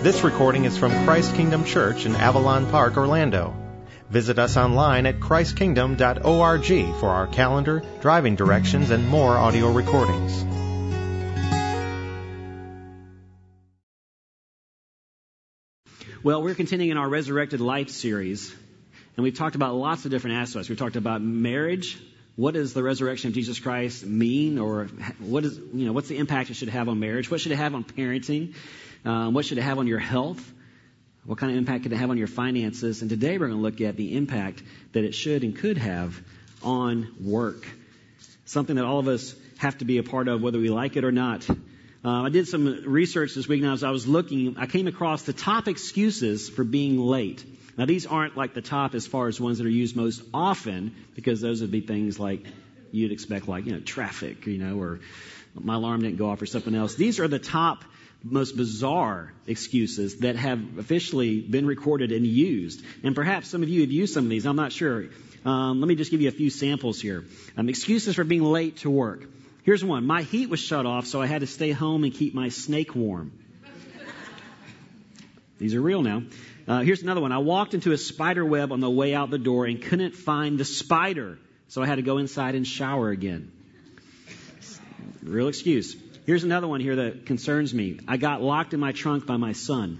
This recording is from Christ Kingdom Church in Avalon Park, Orlando. Visit us online at christkingdom.org for our calendar, driving directions, and more audio recordings. Well, we're continuing our Resurrected Life series, and we've talked about lots of different aspects. We've talked about marriage. What does the resurrection of Jesus Christ mean, or what's the impact it should have on marriage? What should it have on parenting? What should it have on your health? What kind of impact could it have on your finances? And today we're going to look at the impact that it should and could have on work. Something that all of us have to be a part of, whether we like it or not. I did some research this week, and as I was looking, I came across the top excuses for being late. Now, these aren't like the top as far as ones that are used most often, because those would be things like you'd expect, like, traffic, or my alarm didn't go off or something else. These are the top, most bizarre excuses that have officially been recorded and used. And perhaps some of you have used some of these. I'm not sure. Let me just give you a few samples here. Excuses for being late to work. Here's one. My heat was shut off, so I had to stay home and keep my snake warm. These are real now. Here's another one. I walked into a spider web on the way out the door and couldn't find the spider, so I had to go inside and shower again. Real excuse. Here's another one here that concerns me. I got locked in my trunk by my son.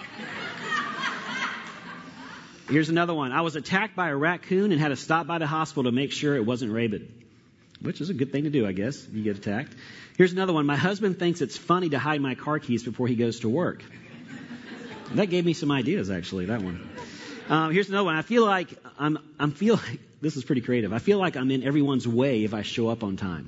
Here's another one. I was attacked by a raccoon and had to stop by the hospital to make sure it wasn't rabid. Which is a good thing to do, I guess, if you get attacked. Here's another one. My husband thinks it's funny to hide my car keys before he goes to work. That gave me some ideas, actually, that one. Here's another one. I feel like this is pretty creative. I feel like I'm in everyone's way if I show up on time.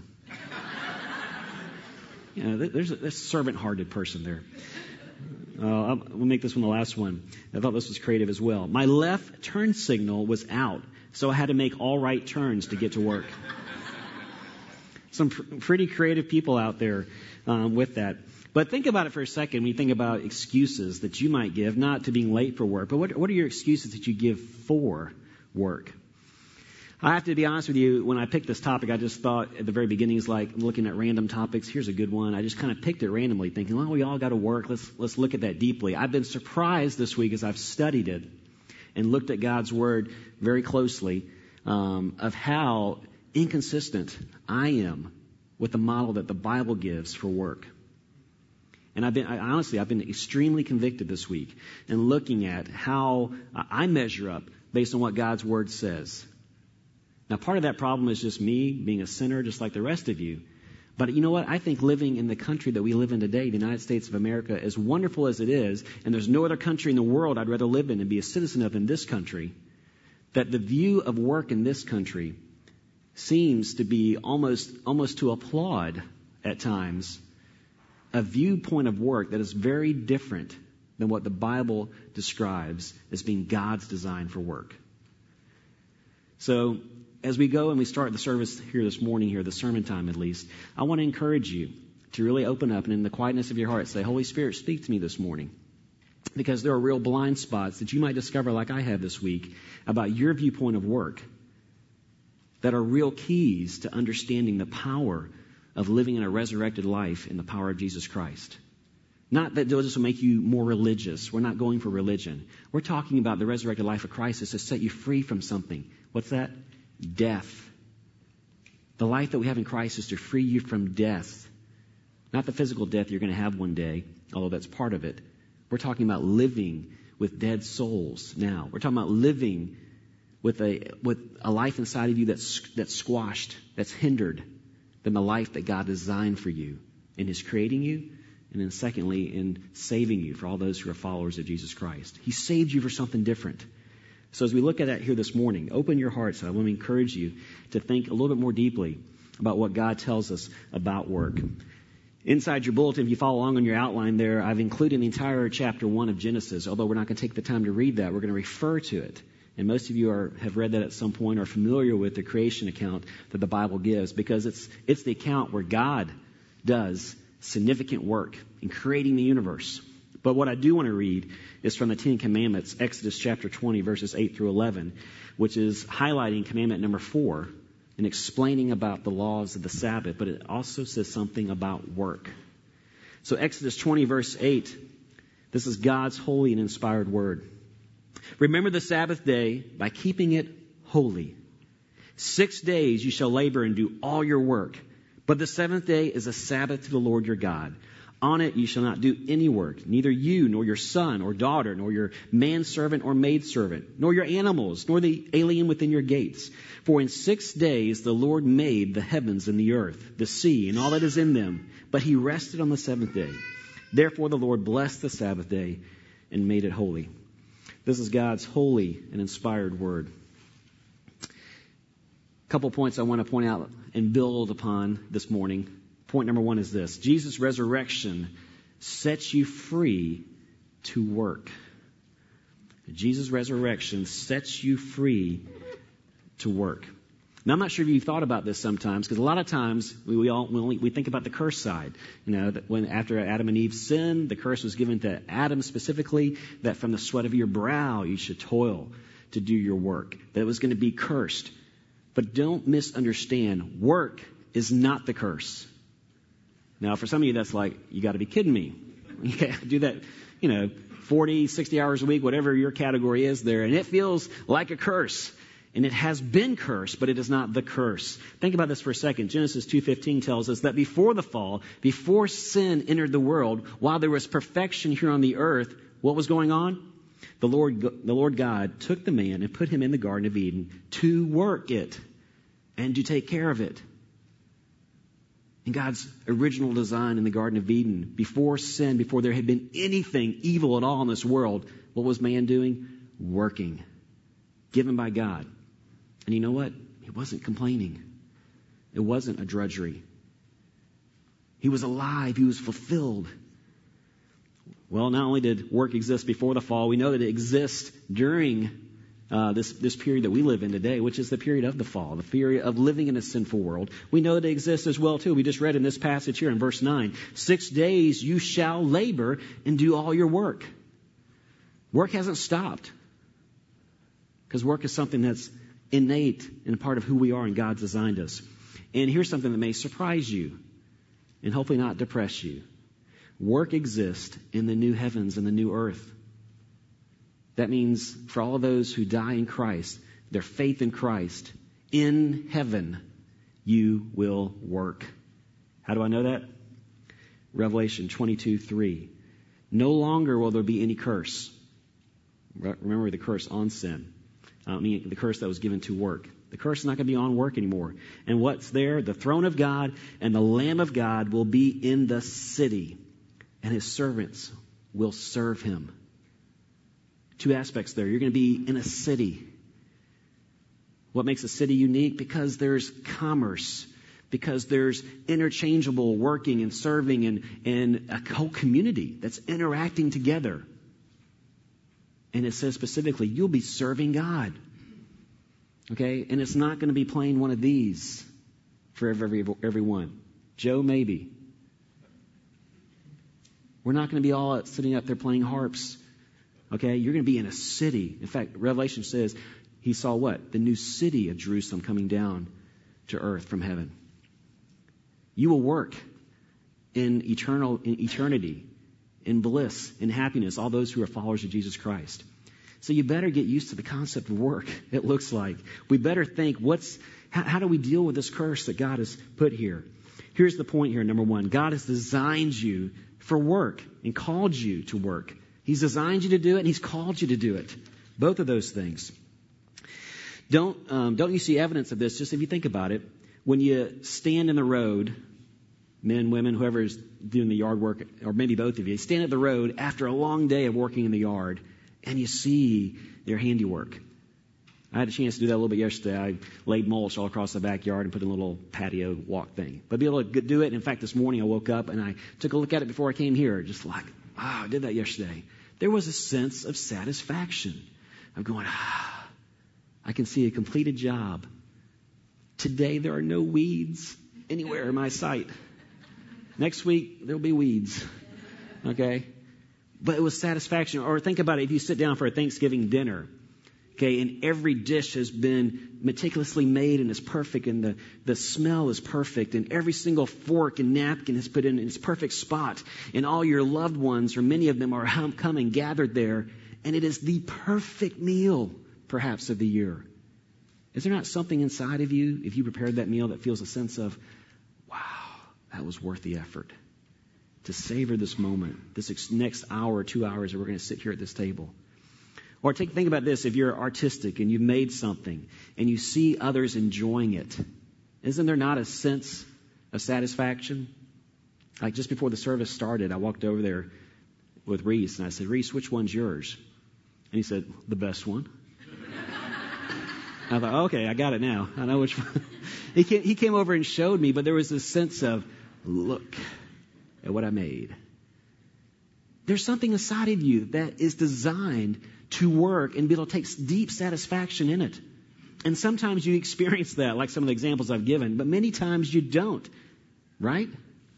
There's a servant-hearted person there. We'll make this one the last one. I thought this was creative as well. My left turn signal was out, so I had to make all right turns to get to work. Some pretty creative people out there with that. But think about it for a second when you think about excuses that you might give, not to being late for work, but what are your excuses that you give for work? I have to be honest with you, when I picked this topic, I just thought at the very beginning, it's like looking at random topics. Here's a good one. I just kind of picked it randomly, thinking, well, we all got to work. Let's look at that deeply. I've been surprised this week as I've studied it and looked at God's Word very closely of how inconsistent I am with the model that the Bible gives for work. And I've been extremely convicted this week in looking at how I measure up based on what God's Word says. Now, part of that problem is just me being a sinner just like the rest of you. But you know what? I think living in the country that we live in today, the United States of America, as wonderful as it is, and there's no other country in the world I'd rather live in and be a citizen of in this country, that the view of work in this country seems to be almost to applaud at times a viewpoint of work that is very different than what the Bible describes as being God's design for work. So as we go and we start the service here this morning, the sermon time at least, I want to encourage you to really open up and in the quietness of your heart say, Holy Spirit, speak to me this morning. Because there are real blind spots that you might discover, like I have this week, about your viewpoint of work that are real keys to understanding the power of living in a resurrected life in the power of Jesus Christ. Not that this will make you more religious. We're not going for religion. We're talking about the resurrected life of Christ is to set you free from something. What's that? Death. The life that we have in Christ is to free you from death. Not the physical death you're going to have one day, although that's part of it. We're talking about living with dead souls now. We're talking about living with a life inside of you that's squashed, that's hindered than the life that God designed for you in His creating you, and then secondly, in saving you for all those who are followers of Jesus Christ. He saved you for something different. So as we look at that here this morning, open your hearts. I want to encourage you to think a little bit more deeply about what God tells us about work. Inside your bulletin, if you follow along on your outline there, I've included the entire chapter 1 of Genesis. Although we're not going to take the time to read that, we're going to refer to it. And most of you have read that at some point, are familiar with the creation account that the Bible gives, because it's the account where God does significant work in creating the universe. But what I do want to read is from the Ten Commandments, Exodus chapter 20, verses 8 through 11, which is highlighting commandment number 4 and explaining about the laws of the Sabbath, but it also says something about work. So Exodus 20, verse 8, This is God's holy and inspired word. Remember the Sabbath day by keeping it holy. 6 days you shall labor and do all your work. But the seventh day is a Sabbath to the Lord your God. On it you shall not do any work, neither you, nor your son or daughter, nor your manservant or maidservant, nor your animals, nor the alien within your gates. For in 6 days the Lord made the heavens and the earth, the sea, and all that is in them. But he rested on the seventh day. Therefore the Lord blessed the Sabbath day and made it holy. This is God's holy and inspired word. A couple points I want to point out and build upon this morning. Point number one is this. Jesus' resurrection sets you free to work. Jesus' resurrection sets you free to work. Now, I'm not sure if you've thought about this sometimes, because a lot of times we think about the curse side. You know, that when after Adam and Eve sinned, the curse was given to Adam specifically, that from the sweat of your brow you should toil to do your work, that it was going to be cursed. But don't misunderstand, work is not the curse. Now, for some of you, that's like, you got to be kidding me. You can't do that, 40, 60 hours a week, whatever your category is there, and it feels like a curse. And it has been cursed, but it is not the curse. Think about this for a second. Genesis 2:15 tells us that before the fall, before sin entered the world, while there was perfection here on the earth, what was going on? The Lord God took the man and put him in the Garden of Eden to work it and to take care of it. In God's original design in the Garden of Eden, before sin, before there had been anything evil at all in this world, what was man doing? Working. Given by God. And you know what? He wasn't complaining. It wasn't a drudgery. He was alive. He was fulfilled. Well, not only did work exist before the fall, we know that it exists during this period that we live in today, which is the period of the fall, the period of living in a sinful world. We know that it exists as well, too. We just read in this passage here in verse 9, 6 days you shall labor and do all your work. Work hasn't stopped. Because work is something that's innate and a part of who we are and God designed us. And here's something that may surprise you and hopefully not depress you. Work exists in the new heavens and the new earth. That means for all of those who die in Christ, their faith in Christ, in heaven, you will work. How do I know that? Revelation 22:3. No longer will there be any curse. Remember the curse on sin. The curse that was given to work. The curse is not going to be on work anymore. And what's there? The throne of God and the Lamb of God will be in the city, and his servants will serve him. Two aspects there. You're going to be in a city. What makes a city unique? Because there's commerce. Because there's interchangeable working and serving and a whole community that's interacting together. And it says specifically, you'll be serving God. Okay? And it's not going to be playing one of these for everyone. Joe, maybe. We're not going to be all sitting up there playing harps. Okay? You're going to be in a city. In fact, Revelation says he saw what? The new city of Jerusalem coming down to earth from heaven. You will work in eternity, in bliss, in happiness, all those who are followers of Jesus Christ. So you better get used to the concept of work, it looks like. We better think, how do we deal with this curse that God has put here? Here's the point here, number one. God has designed you for work and called you to work. He's designed you to do it, and he's called you to do it. Both of those things. Don't you see evidence of this? Just if you think about it, when you stand in the road, men, women, whoever's doing the yard work, or maybe both of you, stand at the road after a long day of working in the yard, and you see their handiwork. I had a chance to do that a little bit yesterday. I laid mulch all across the backyard and put in a little patio walk thing. But be able to do it. In fact, this morning I woke up and I took a look at it before I came here. Just like, wow, I did that yesterday. There was a sense of satisfaction. I'm going, I can see a completed job. Today there are no weeds anywhere in my sight. Next week there'll be weeds. Okay? But it was satisfaction. Or think about it, if you sit down for a Thanksgiving dinner Okay, and every dish has been meticulously made and is perfect, and the smell is perfect, and every single fork and napkin is put in its perfect spot, and all your loved ones, or many of them, are come and gathered there, and it is the perfect meal, perhaps, of the year. Is there not something inside of you, if you prepared that meal, that feels a sense of, wow, that was worth the effort to savor this moment, this next hour or 2 hours that we're going to sit here at this table? Or think about this. If you're artistic and you've made something and you see others enjoying it, isn't there not a sense of satisfaction? Like just before the service started, I walked over there with Reese and I said, Reese, which one's yours? And he said, the best one. I thought, okay, I got it now. I know which one. He came over and showed me, but there was this sense of, look at what I made. There's something inside of you that is designed to work and be able to take deep satisfaction in it. And sometimes you experience that, like some of the examples I've given, but many times you don't, right?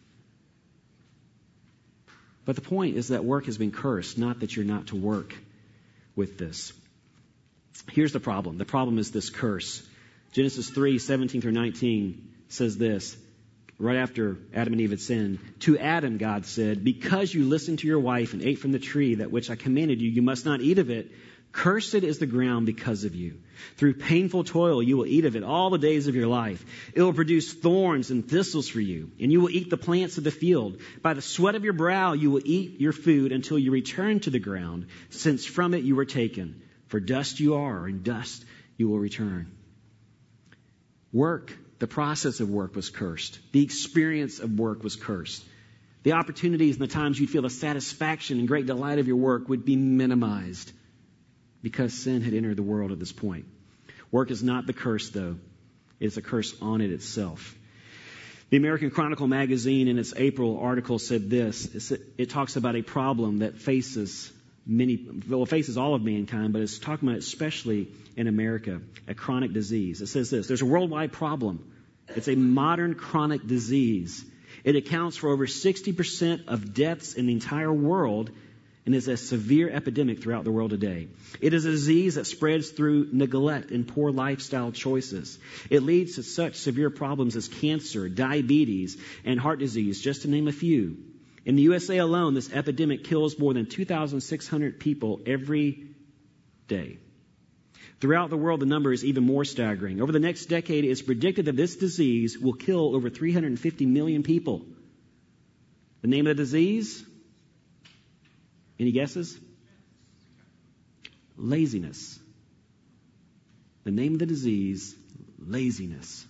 But the point is that work has been cursed, not that you're not to work with this. Here's the problem. The problem is this curse. Genesis 3:17 through 19 says this. Right after Adam and Eve had sinned, to Adam, God said, because you listened to your wife and ate from the tree that which I commanded you, you must not eat of it. Cursed is the ground because of you. Through painful toil you will eat of it all the days of your life. It will produce thorns and thistles for you, and you will eat the plants of the field. By the sweat of your brow you will eat your food until you return to the ground, since from it you were taken. For dust you are, and dust you will return. Work. The process of work was cursed. The experience of work was cursed. The opportunities and the times you'd feel the satisfaction and great delight of your work would be minimized because sin had entered the world at this point. Work is not the curse, though. It's a curse on it itself. The American Chronicle magazine in its April article said this. It talks about a problem that faces all of mankind, but it's talking about especially in America, a chronic disease. It says this, there's a worldwide problem. It's a modern chronic disease. It accounts for over 60% of deaths in the entire world and is a severe epidemic throughout the world today. It is a disease that spreads through neglect and poor lifestyle choices. It leads to such severe problems as cancer, diabetes, and heart disease, just to name a few. In the USA alone, this epidemic kills more than 2,600 people every day. Throughout the world, the number is even more staggering. Over the next decade, it's predicted that this disease will kill over 350 million people. The name of the disease? Any guesses? Laziness. The name of the disease, laziness.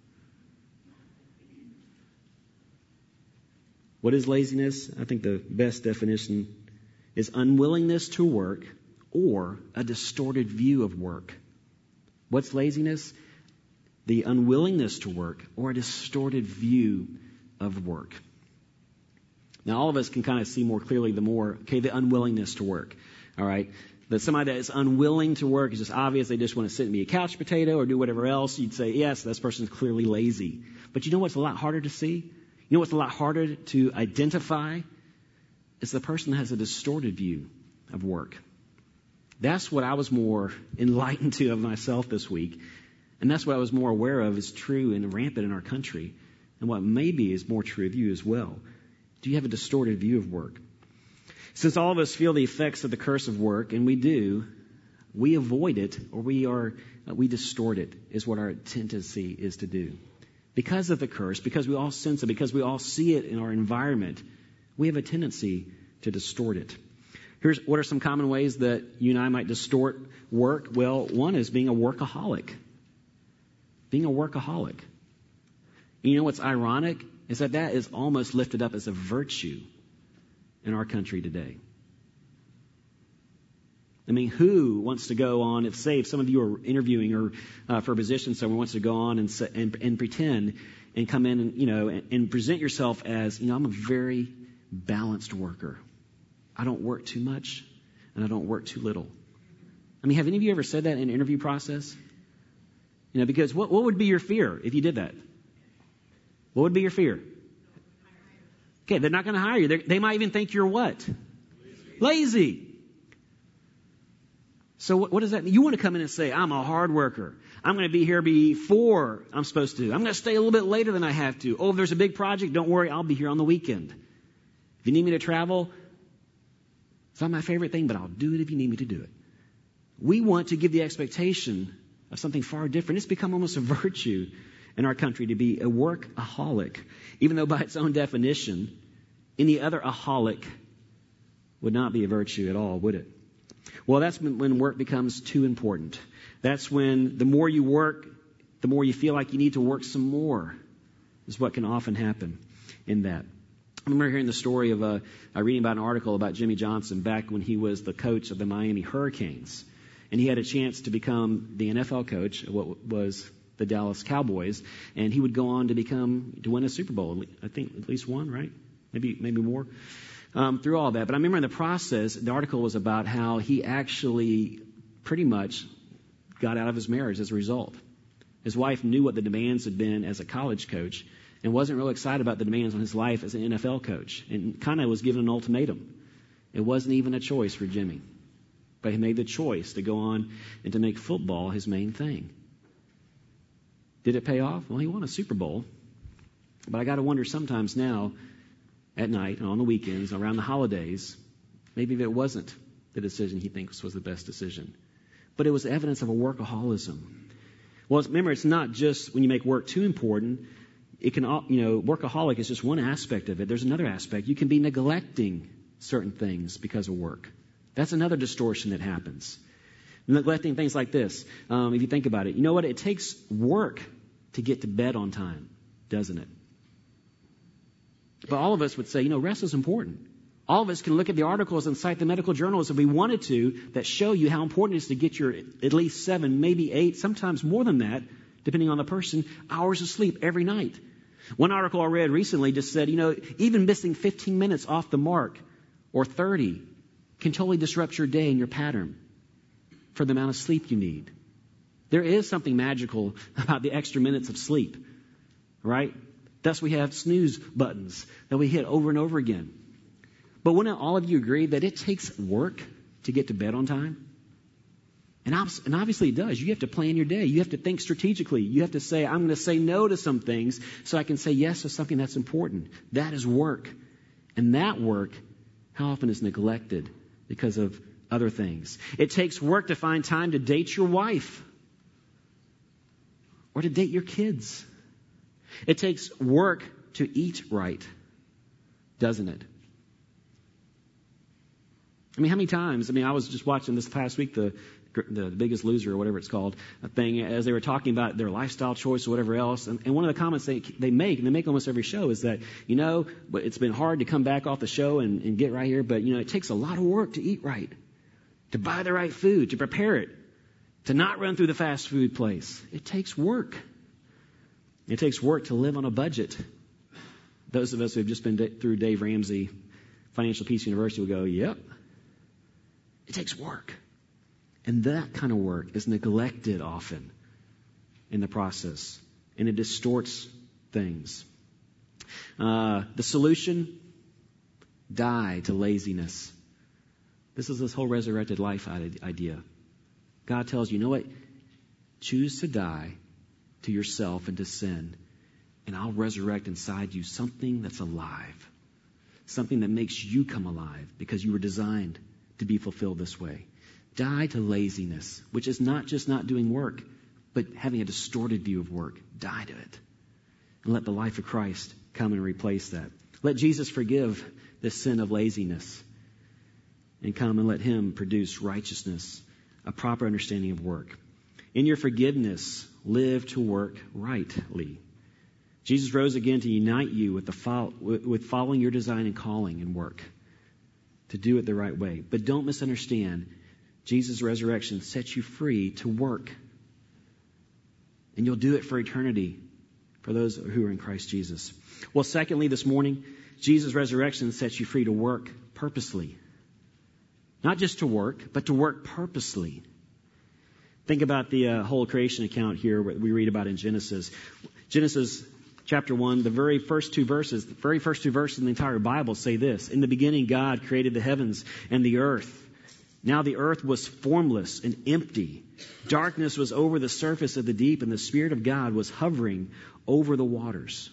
What is laziness? I think the best definition is unwillingness to work or a distorted view of work. What's laziness? The unwillingness to work or a distorted view of work. Now, all of us can kind of see more clearly the unwillingness to work. All right? That somebody that is unwilling to work is just obvious. They just want to sit and be a couch potato or do whatever else. You'd say, yes, this person is clearly lazy. But you know what's a lot harder to see? You know what's a lot harder to identify? It's the person that has a distorted view of work. That's what I was more enlightened to of myself this week. And that's what I was more aware of is true and rampant in our country. And what maybe is more true of you as well. Do you have a distorted view of work? Since all of us feel the effects of the curse of work, and we do, we avoid it or we distort it is what our tendency is to do. Because of the curse, because we all sense it, because we all see it in our environment, we have a tendency to distort it. Here's what are some common ways that you and I might distort work. Well, one is being a workaholic. Being a workaholic. And you know what's ironic is that is almost lifted up as a virtue in our country today. I mean, who wants to go on, if some of you are interviewing or for a position, someone wants to go on and pretend and come in and present yourself as, I'm a very balanced worker. I don't work too much and I don't work too little. I mean, have any of you ever said that in an interview process? Because what would be your fear if you did that? What would be your fear? Okay, they're not going to hire you. They might even think you're what? Lazy. So what does that mean? You want to come in and say, I'm a hard worker. I'm going to be here before I'm supposed to. I'm going to stay a little bit later than I have to. Oh, if there's a big project, don't worry, I'll be here on the weekend. If you need me to travel, it's not my favorite thing, but I'll do it if you need me to do it. We want to give the expectation of something far different. It's become almost a virtue in our country to be a workaholic, even though by its own definition, any other aholic would not be a virtue at all, would it? Well, that's when work becomes too important. That's when the more you work, the more you feel like you need to work some more, is what can often happen in that. I remember hearing the story of reading about an article about Jimmy Johnson back when he was the coach of the Miami Hurricanes. And he had a chance to become the NFL coach of what was the Dallas Cowboys. And he would go on to win a Super Bowl. I think at least one, right? Maybe more. Through all that. But I remember in the process, the article was about how he actually pretty much got out of his marriage as a result. His wife knew what the demands had been as a college coach and wasn't real excited about the demands on his life as an NFL coach, and kind of was given an ultimatum. It wasn't even a choice for Jimmy. But he made the choice to go on and to make football his main thing. Did it pay off? Well, he won a Super Bowl. But I got to wonder sometimes now, at night, and on the weekends, around the holidays, maybe if it wasn't the decision he thinks was the best decision. But it was evidence of a workaholism. Well, remember, it's not just when you make work too important. It can, workaholic is just one aspect of it. There's another aspect. You can be neglecting certain things because of work. That's another distortion that happens. Neglecting things like this. If you think about it, you know what? It takes work to get to bed on time, doesn't it? But all of us would say, rest is important. All of us can look at the articles and cite the medical journals if we wanted to that show you how important it is to get your at least 7, maybe 8, sometimes more than that, depending on the person, hours of sleep every night. One article I read recently just said, even missing 15 minutes off the mark or 30 can totally disrupt your day and your pattern for the amount of sleep you need. There is something magical about the extra minutes of sleep, right? Thus we have snooze buttons that we hit over and over again. But wouldn't all of you agree that it takes work to get to bed on time? And obviously it does. You have to plan your day. You have to think strategically. You have to say, I'm going to say no to some things so I can say yes to something that's important. That is work. And that work, how often is neglected because of other things? It takes work to find time to date your wife or to date your kids. It takes work to eat right, doesn't it? How many times, I was just watching this past week, the Biggest Loser or whatever it's called, a thing, as they were talking about their lifestyle choice or whatever else. And one of the comments they make, and they make almost every show, is that, but it's been hard to come back off the show and get right here, but, it takes a lot of work to eat right, to buy the right food, to prepare it, to not run through the fast food place. It takes work. It takes work to live on a budget. Those of us who have just been through Dave Ramsey Financial Peace University will go, yep. It takes work. And that kind of work is neglected often in the process. And it distorts things. The solution, die to laziness. This is this whole resurrected life idea. God tells you, what? Choose to die to yourself and to sin, and I'll resurrect inside you something that's alive. Something that makes you come alive because you were designed to be fulfilled this way. Die to laziness, which is not just not doing work, but having a distorted view of work. Die to it. And let the life of Christ come and replace that. Let Jesus forgive the sin of laziness and come and let Him produce righteousness, a proper understanding of work. In your forgiveness, live to work rightly. Jesus rose again to unite you with following your design and calling and work, to do it the right way. But don't misunderstand, Jesus' resurrection sets you free to work. And you'll do it for eternity for those who are in Christ Jesus. Well, secondly, this morning, Jesus' resurrection sets you free to work purposely. Not just to work, but to work purposely. Think about the whole creation account here we read about in Genesis. Genesis chapter 1, the very first two verses in the entire Bible say this. In the beginning, God created the heavens and the earth. Now the earth was formless and empty. Darkness was over the surface of the deep, and the Spirit of God was hovering over the waters.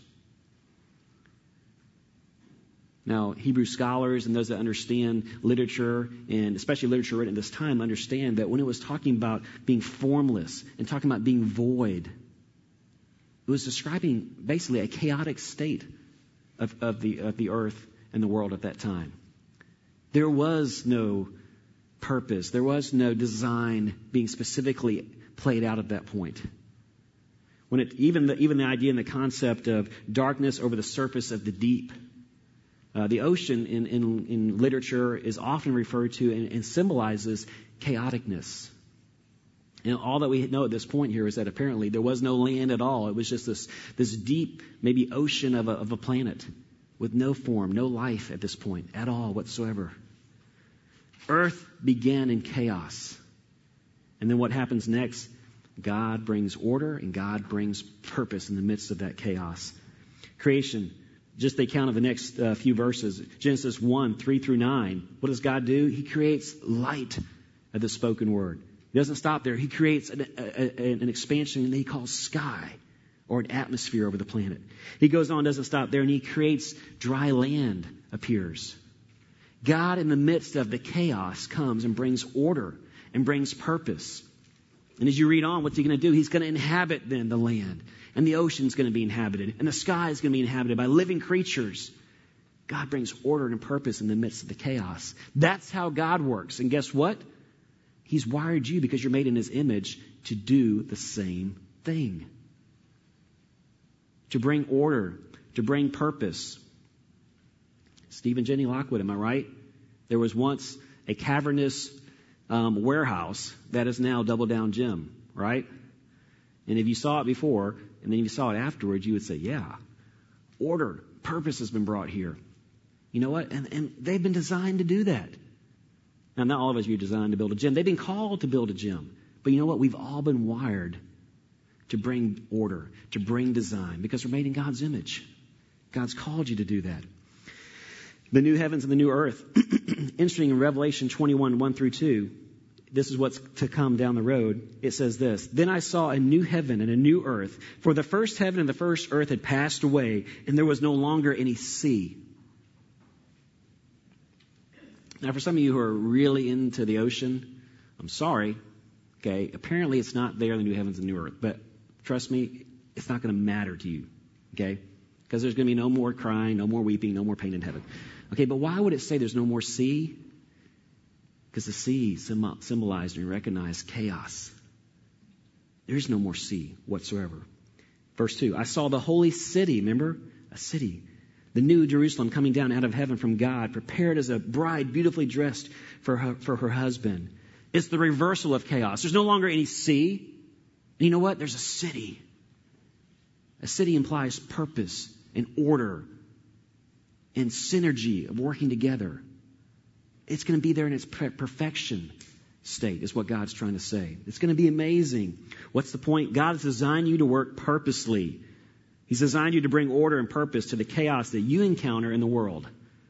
Now, Hebrew scholars and those that understand literature, and especially literature written at this time, understand that when it was talking about being formless and talking about being void, it was describing basically a chaotic state of the earth and the world at that time. There was no purpose. There was no design being specifically played out at that point. When even the idea and the concept of darkness over the surface of the deep, the ocean in literature is often referred to and symbolizes chaoticness. And all that we know at this point here is that apparently there was no land at all. It was just this deep, maybe ocean of a planet with no form, no life at this point at all whatsoever. Earth began in chaos. And then what happens next? God brings order and God brings purpose in the midst of that chaos. Creation, just the account of the next few verses. Genesis 1, 3 through 9. What does God do? He creates light of the spoken word. He doesn't stop there. He creates an expansion that he calls sky, or an atmosphere over the planet. He goes on, doesn't stop there, and he creates dry land appears. God, in the midst of the chaos, comes and brings order and brings purpose. And as you read on, what's he going to do? He's going to inhabit then the land. And the ocean's going to be inhabited. And the sky is going to be inhabited by living creatures. God brings order and purpose in the midst of the chaos. That's how God works. And guess what? He's wired you, because you're made in his image, to do the same thing. To bring order, to bring purpose. Steve and Jenny Lockwood, am I right? There was once a cavernous warehouse that is now Double Down Gym, right? And if you saw it before, and then if you saw it afterwards, you would say, yeah, order, purpose has been brought here. You know what? And they've been designed to do that. Now, not all of us are designed to build a gym. They've been called to build a gym. But you know what? We've all been wired to bring order, to bring design, because we're made in God's image. God's called you to do that. The new heavens and the new earth. Interesting, in Revelation 21, 1 through 2, this is what's to come down the road. It says this: Then I saw a new heaven and a new earth, for the first heaven and the first earth had passed away, and there was no longer any sea. Now, for some of you who are really into the ocean, I'm sorry. Okay, apparently it's not there in the new heavens and new earth, but trust me, it's not going to matter to you. Okay, because there's going to be no more crying, no more weeping, no more pain in heaven. Okay, but why would it say there's no more sea? Because the sea symbolized and recognized chaos. There is no more sea whatsoever. Verse 2, I saw the holy city, remember? A city. The new Jerusalem coming down out of heaven from God, prepared as a bride beautifully dressed for her husband. It's the reversal of chaos. There's no longer any sea. And you know what? There's a city. A city implies purpose and order and synergy of working together. It's going to be there in its perfection state, is what God's trying to say. It's going to be amazing. What's the point? God has designed you to work purposely. He's designed you to bring order and purpose to the chaos that you encounter in the world.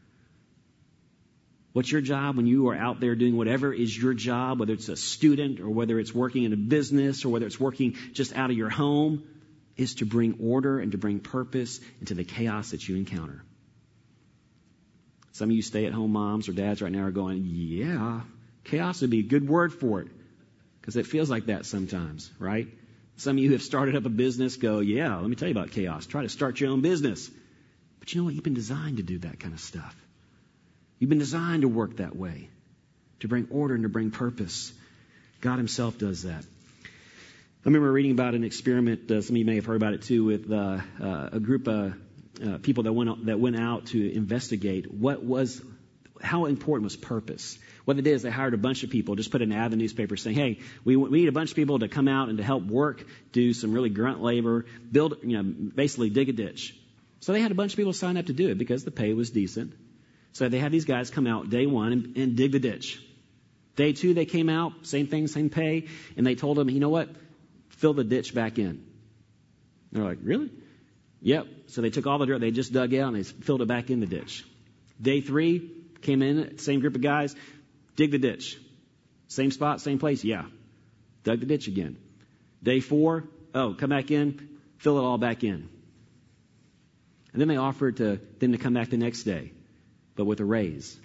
What's your job when you are out there doing whatever is your job, whether it's a student or whether it's working in a business or whether it's working just out of your home, is to bring order and to bring purpose into the chaos that you encounter. Some of you stay-at-home moms or dads right now are going, yeah, chaos would be a good word for it, because it feels like that sometimes, right? Some of you who have started up a business go, yeah, let me tell you about chaos. Try to start your own business. But you know what? You've been designed to do that kind of stuff. You've been designed to work that way, to bring order and to bring purpose. God himself does that. I remember reading about an experiment, some of you may have heard about it too, with a group of people that went out to investigate how important was purpose. What they did is they hired a bunch of people, just put an ad in the newspaper saying, hey, we need a bunch of people to come out and to help work, do some really grunt labor, build, basically dig a ditch. So they had a bunch of people sign up to do it because the pay was decent. So they had these guys come out day one and dig the ditch. Day two, they came out, same thing, same pay, and they told them, you know what? Fill the ditch back in. They're like, really? Yep. So they took all the dirt they just dug out and they filled it back in the ditch. Day three, came in, same group of guys, dig the ditch. Same spot, same place? Yeah. Dug the ditch again. Day 4, come back in, fill it all back in. And then they offered them to come back the next day, but with a raise.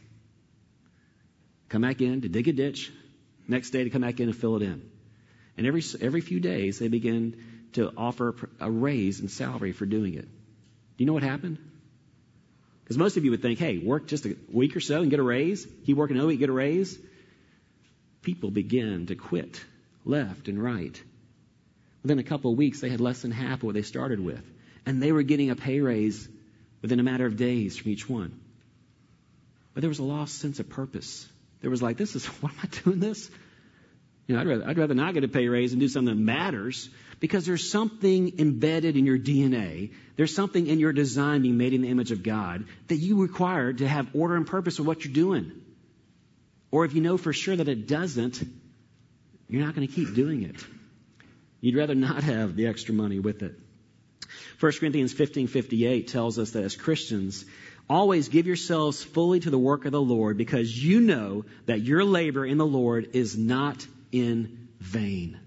Come back in to dig a ditch, next day to come back in and fill it in. And every few days they begin to offer a raise in salary for doing it. Do you know what happened? Because most of you would think, hey, work just a week or so and get a raise. Keep working another week, get a raise. People began to quit left and right. Within a couple of weeks, they had less than half of what they started with. And they were getting a pay raise within a matter of days from each one. But there was a lost sense of purpose. There was like, what am I doing this? I'd rather not get a pay raise and do something that matters, because there's something embedded in your DNA. There's something in your design being made in the image of God that you require to have order and purpose of what you're doing. Or if you know for sure that it doesn't, you're not going to keep doing it. You'd rather not have the extra money with it. 1 Corinthians 15:58 tells us that as Christians, always give yourselves fully to the work of the Lord, because you know that your labor in the Lord is not in vain.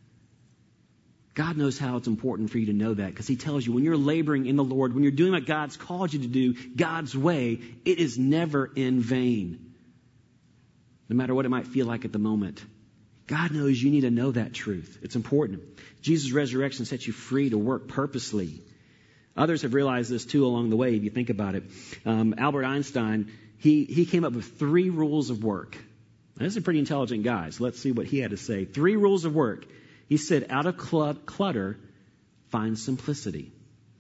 God knows how it's important for you to know that, because he tells you when you're laboring in the Lord, when you're doing what God's called you to do God's way, it is never in vain. No matter what it might feel like at the moment. God knows you need to know that truth. It's important. Jesus' resurrection sets you free to work purposely. Others have realized this too along the way, if you think about it. Albert Einstein, he came up with 3 rules of work. Now, this is a pretty intelligent guy, so let's see what he had to say. 3 rules of work. He said, out of clutter, find simplicity.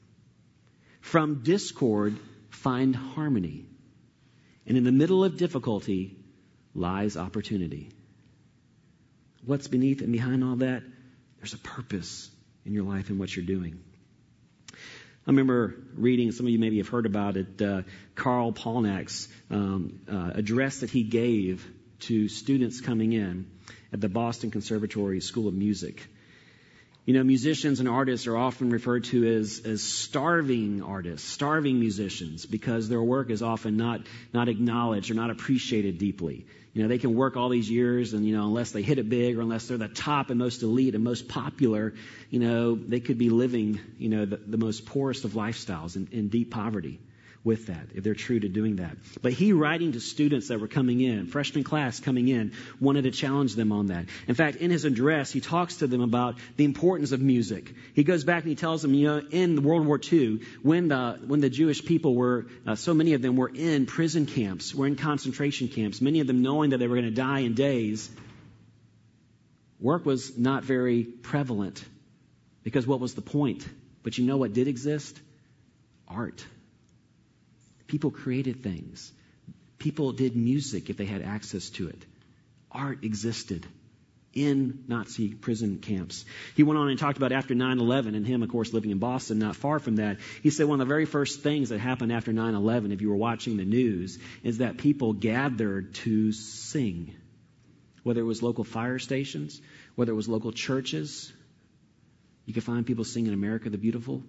From discord, find harmony. And in the middle of difficulty lies opportunity. What's beneath and behind all that? There's a purpose in your life and what you're doing. I remember reading, some of you maybe have heard about it, Carl Palnak's address that he gave to students coming in at the Boston Conservatory School of Music. You know, musicians and artists are often referred to as starving artists, starving musicians, because their work is often not acknowledged or not appreciated deeply. You know, they can work all these years and, unless they hit it big or unless they're the top and most elite and most popular, they could be living, the most poorest of lifestyles in deep poverty with that, if they're true to doing that. But he, writing to students that were coming in, freshman class coming in, wanted to challenge them on that. In fact, in his address, he talks to them about the importance of music. He goes back and he tells them, in World War II, when the Jewish people were, so many of them were in prison camps, were in concentration camps, many of them knowing that they were going to die in days, work was not very prevalent. Because what was the point? But you know what did exist? Art. People created things. People did music if they had access to it. Art existed in Nazi prison camps. He went on and talked about after 9/11, and him, of course, living in Boston, not far from that. He said one of the very first things that happened after 9/11, if you were watching the news, is that people gathered to sing. Whether it was local fire stations, whether it was local churches. You could find people singing America the Beautiful,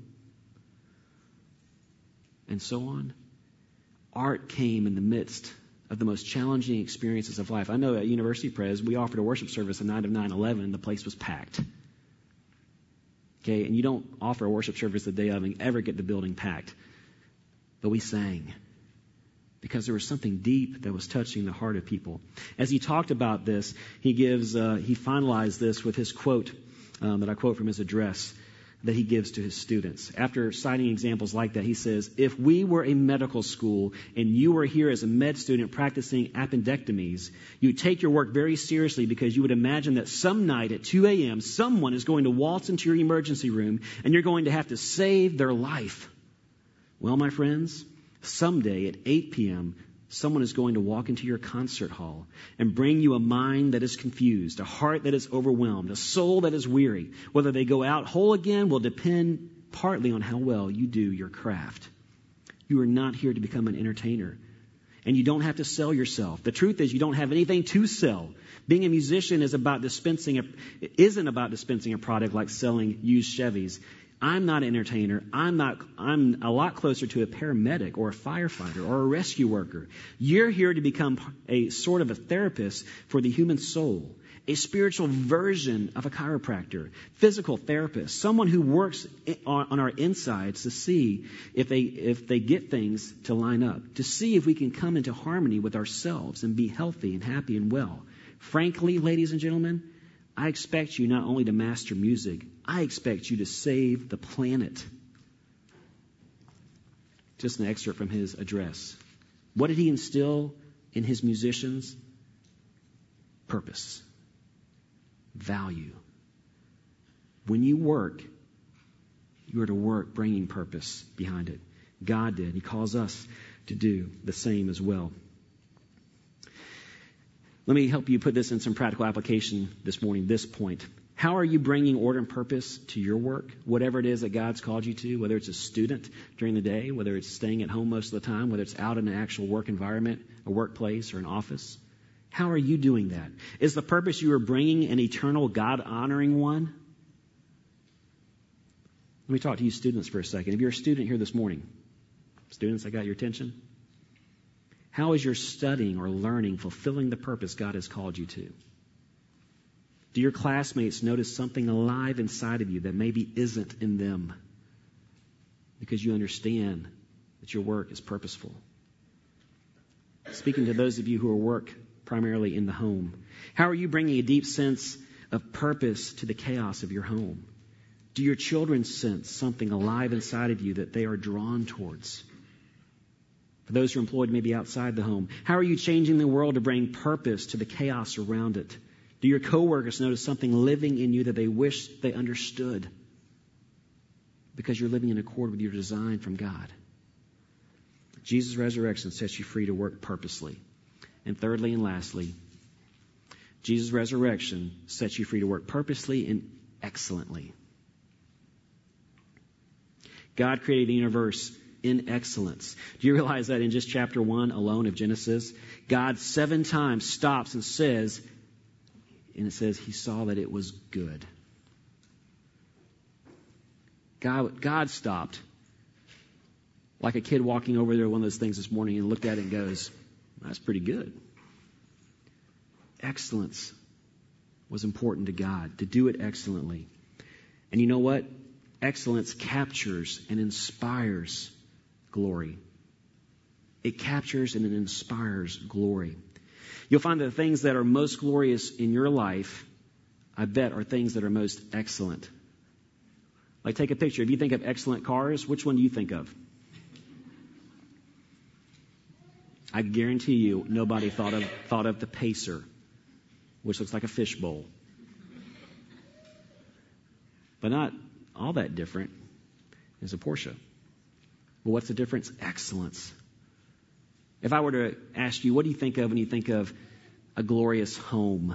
and so on. Art came in the midst of the most challenging experiences of life. I know at University Pres, we offered a worship service the night of 9/11. The place was packed. Okay, and you don't offer a worship service the day of and ever get the building packed. But we sang because there was something deep that was touching the heart of people. As he talked about this, he finalized this with his quote that I quote from his address that he gives to his students. After citing examples like that, he says, if we were a medical school and you were here as a med student practicing appendectomies, you'd take your work very seriously, because you would imagine that some night at 2 a.m., someone is going to waltz into your emergency room and you're going to have to save their life. Well, my friends, someday at 8 p.m., someone is going to walk into your concert hall and bring you a mind that is confused, a heart that is overwhelmed, a soul that is weary. Whether they go out whole again will depend partly on how well you do your craft. You are not here to become an entertainer. And you don't have to sell yourself. The truth is you don't have anything to sell. Being a musician isn't about dispensing a product like selling used Chevys. I'm not an entertainer. I'm a lot closer to a paramedic or a firefighter or a rescue worker. You're here to become a sort of a therapist for the human soul, a spiritual version of a chiropractor, physical therapist, someone who works on our insides to see if they get things to line up, to see if we can come into harmony with ourselves and be healthy and happy and well. Frankly, ladies and gentlemen, I expect you not only to master music, I expect you to save the planet. Just an excerpt from his address. What did he instill in his musicians? Purpose. Value. When you work, you are to work bringing purpose behind it. God did. He calls us to do the same as well. Let me help you put this in some practical application this morning, this point. How are you bringing order and purpose to your work, whatever it is that God's called you to, whether it's a student during the day, whether it's staying at home most of the time, whether it's out in an actual work environment, a workplace or an office? How are you doing that? Is the purpose you are bringing an eternal, God-honoring one? Let me talk to you students for a second. If you're a student here this morning, students, I got your attention? How is your studying or learning fulfilling the purpose God has called you to? Do your classmates notice something alive inside of you that maybe isn't in them? Because you understand that your work is purposeful. Speaking to those of you who work primarily in the home, how are you bringing a deep sense of purpose to the chaos of your home? Do your children sense something alive inside of you that they are drawn towards? For those who are employed maybe outside the home, how are you changing the world to bring purpose to the chaos around it? Do your coworkers notice something living in you that they wish they understood? Because you're living in accord with your design from God. Jesus' resurrection sets you free to work purposely. And thirdly and lastly, Jesus' resurrection sets you free to work purposely and excellently. God created the universe in excellence. Do you realize that in just chapter 1 alone of Genesis, God 7 times stops and says, and it says he saw that it was good. God stopped. Like a kid walking over there, one of those things this morning, and looked at it and goes, that's pretty good. Excellence was important to God, to do it excellently. And you know what? Excellence captures and inspires glory. It captures and it inspires glory. You'll find that the things that are most glorious in your life, I bet, are things that are most excellent. Like, take a picture. If you think of excellent cars, which one do you think of? I guarantee you nobody thought of the Pacer, which looks like a fishbowl. But not all that different is a Porsche. Well, what's the difference? Excellence. If I were to ask you, what do you think of when you think of a glorious home?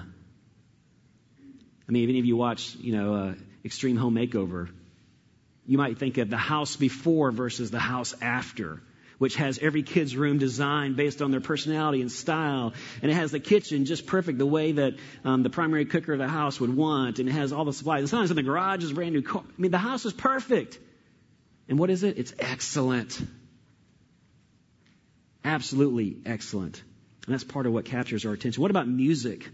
I mean, if any of you watch, Extreme Home Makeover, you might think of the house before versus the house after, which has every kid's room designed based on their personality and style. And it has the kitchen just perfect, the way that the primary cooker of the house would want. And it has all the supplies. It's not as in the garage, is a brand new car. I mean, the house is perfect. And what is it? It's excellent. Absolutely excellent. And that's part of what captures our attention. What about music?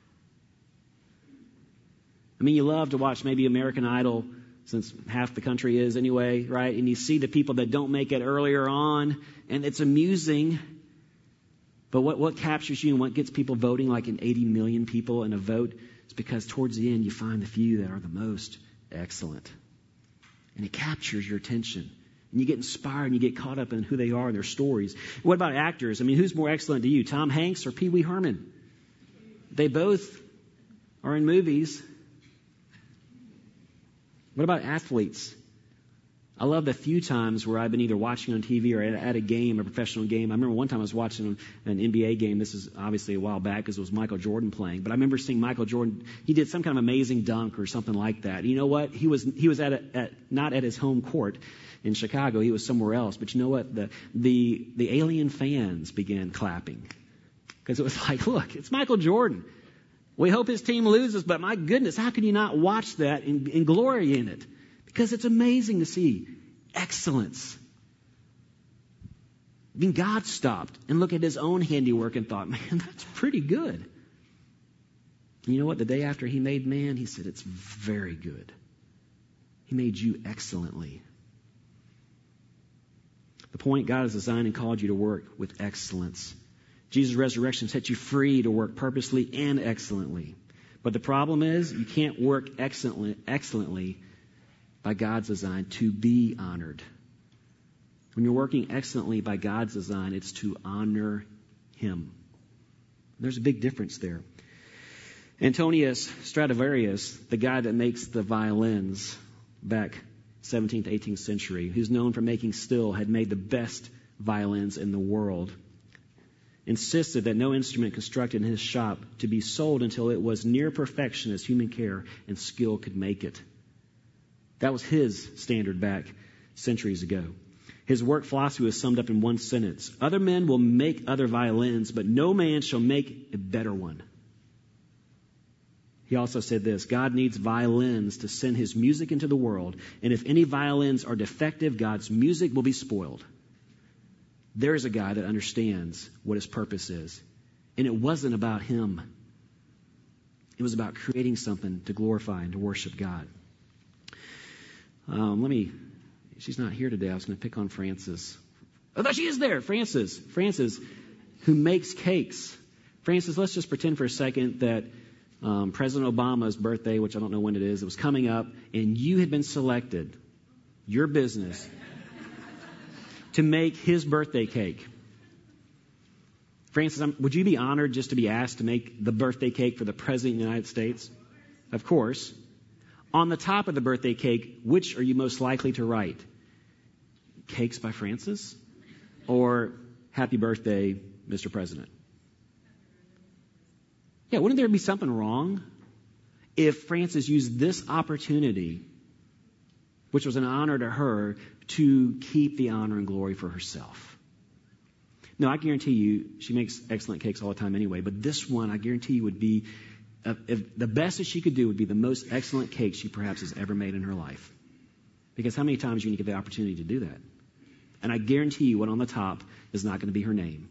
I mean, you love to watch maybe American Idol, since half the country is anyway, right? And you see the people that don't make it earlier on, and it's amusing. But what captures you and what gets people voting, like in 80 million people in a vote, is because towards the end you find the few that are the most excellent. And it captures your attention. And you get inspired and you get caught up in who they are and their stories. What about actors? I mean, who's more excellent to you, Tom Hanks or Pee Wee Herman? They both are in movies. What about athletes? I love the few times where I've been either watching on TV or at a game, a professional game. I remember one time I was watching an NBA game. This is obviously a while back because it was Michael Jordan playing. But I remember seeing Michael Jordan. He did some kind of amazing dunk or something like that. You know what? He was not at his home court in Chicago. He was somewhere else. But you know what? The alien fans began clapping because it was like, look, it's Michael Jordan. We hope his team loses, but my goodness, how can you not watch that and glory in it? Because it's amazing to see excellence. I mean, God stopped and looked at his own handiwork and thought, man, that's pretty good. And you know what? The day after he made man, he said, it's very good. He made you excellently. The point, God has designed and called you to work with excellence. Jesus' resurrection set you free to work purposely and excellently. But the problem is, you can't work excellently by God's design to be honored. When you're working excellently by God's design, it's to honor him. There's a big difference there. Antonius Stradivarius, the guy that makes the violins back 17th, 18th century, who's known for making had made the best violins in the world, insisted that no instrument constructed in his shop to be sold until it was near perfection as human care and skill could make it. That was his standard back centuries ago. His work philosophy was summed up in one sentence. Other men will make other violins, but no man shall make a better one. He also said this, God needs violins to send his music into the world, and if any violins are defective, God's music will be spoiled. There is a guy that understands what his purpose is. And it wasn't about him. It was about creating something to glorify and to worship God. She's not here today. I was going to pick on Frances. Oh, there she is there. Frances, who makes cakes. Frances, let's just pretend for a second that President Obama's birthday, which I don't know when it is, it was coming up, and you had been selected, your business, to make his birthday cake. Frances, would you be honored just to be asked to make the birthday cake for the President of the United States? Of course. On the top of the birthday cake, which are you most likely to write? Cakes by Frances? Or Happy Birthday, Mr. President? Yeah, wouldn't there be something wrong if Frances used this opportunity, which was an honor to her, to keep the honor and glory for herself? No, I guarantee you, she makes excellent cakes all the time anyway, but this one, I guarantee you, would be, the best that she could do would be the most excellent cake she perhaps has ever made in her life. Because how many times are you going to get the opportunity to do that? And I guarantee you, what on the top is not going to be her name.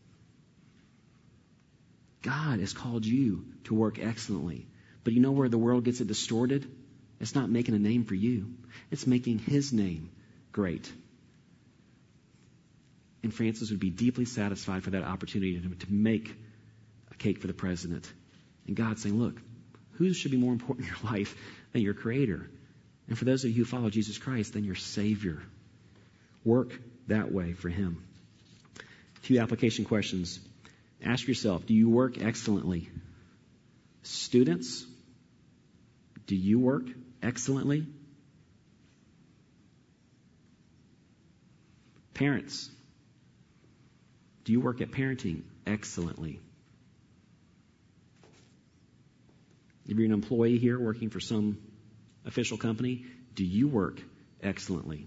God has called you to work excellently. But you know where the world gets it distorted? It's not making a name for you. It's making his name great. And Frances would be deeply satisfied for that opportunity to make a cake for the president. And God's saying, look, who should be more important in your life than your Creator? And for those of you who follow Jesus Christ, then your Savior. Work that way for him. A few application questions. Ask yourself, do you work excellently? Students, do you work excellently? Parents, do you work at parenting excellently? If you're an employee here working for some official company, do you work excellently?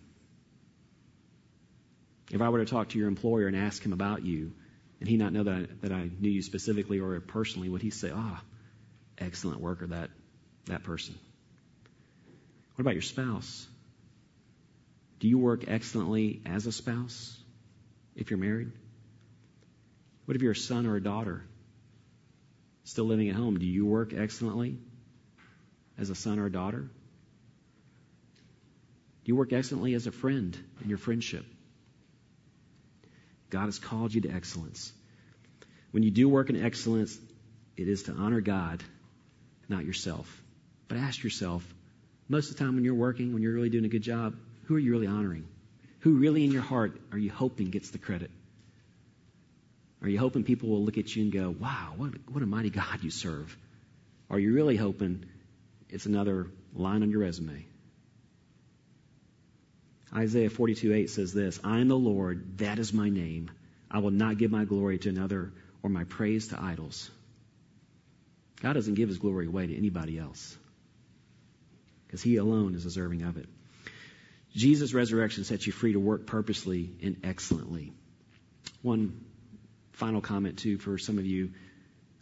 If I were to talk to your employer and ask him about you, and he not know that I knew you specifically or personally, would he say, excellent worker, that person? What about your spouse? Do you work excellently as a spouse if you're married? What if you're a son or a daughter still living at home? Do you work excellently as a son or a daughter? Do you work excellently as a friend in your friendship? God has called you to excellence. When you do work in excellence, it is to honor God, not yourself. But ask yourself, most of the time when you're working, when you're really doing a good job, who are you really honoring? Who really in your heart are you hoping gets the credit? Are you hoping people will look at you and go, wow, what a mighty God you serve? Or are you really hoping it's another line on your resume? Isaiah 42:8 says this, I am the Lord, that is my name. I will not give my glory to another or my praise to idols. God doesn't give his glory away to anybody else because he alone is deserving of it. Jesus' resurrection sets you free to work purposely and excellently. One final comment, too, for some of you.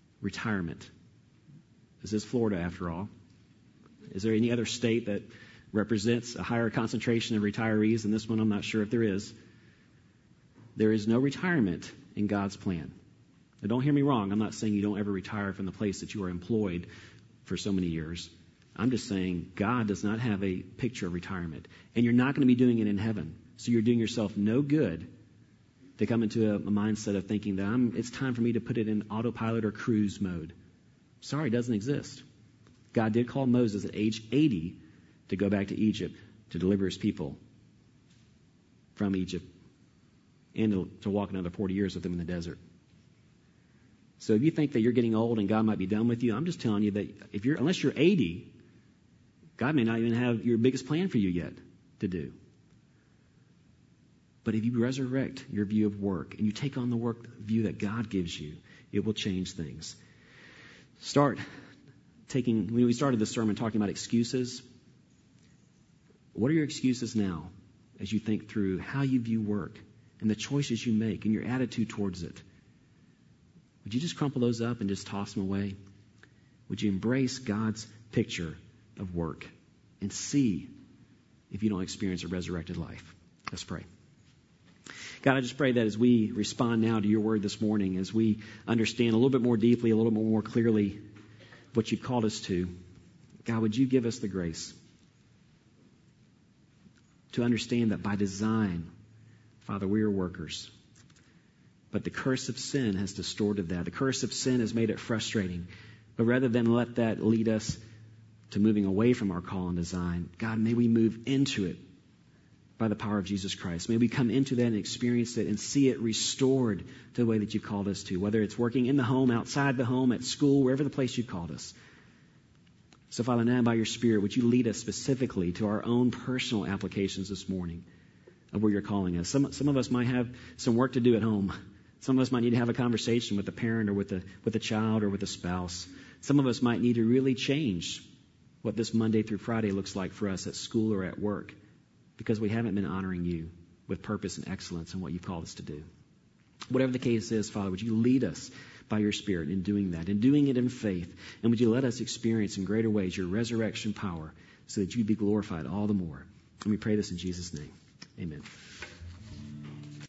Retirement. This is Florida, after all. Is there any other state that represents a higher concentration of retirees than this one. I'm not sure if there is. There is no retirement in God's plan. Now, don't hear me wrong. I'm not saying you don't ever retire from the place that you are employed for so many years. I'm just saying God does not have a picture of retirement. And you're not going to be doing it in heaven. So you're doing yourself no good to come into a mindset of thinking that it's time for me to put it in autopilot or cruise mode. Sorry, it doesn't exist. God did call Moses at age 80 to go back to Egypt to deliver his people from Egypt and to walk another 40 years with them in the desert. So if you think that you're getting old and God might be done with you, I'm just telling you that unless you're 80, God may not even have your biggest plan for you yet to do. But if you resurrect your view of work and you take on the work view that God gives you, it will change things. When we started this sermon talking about excuses, what are your excuses now as you think through how you view work and the choices you make and your attitude towards it? Would you just crumple those up and just toss them away? Would you embrace God's picture of work and see if you don't experience a resurrected life? Let's pray. God, I just pray that as we respond now to your word this morning, as we understand a little bit more deeply, a little bit more clearly what you've called us to, God, would you give us the grace to understand that by design, Father, we are workers. But the curse of sin has distorted that. The curse of sin has made it frustrating. But rather than let that lead us to moving away from our call and design, God, may we move into it by the power of Jesus Christ. May we come into that and experience it and see it restored to the way that you've called us to, whether it's working in the home, outside the home, at school, wherever the place you've called us. So, Father, now by your Spirit, would you lead us specifically to our own personal applications this morning of where you're calling us. Some of us might have some work to do at home. Some of us might need to have a conversation with a parent or with a child or with a spouse. Some of us might need to really change what this Monday through Friday looks like for us at school or at work, because we haven't been honoring you with purpose and excellence in what you've called us to do. Whatever the case is, Father, would you lead us by your Spirit in doing that, and doing it in faith, and would you let us experience in greater ways your resurrection power so that you'd be glorified all the more. And we pray this in Jesus' name. Amen.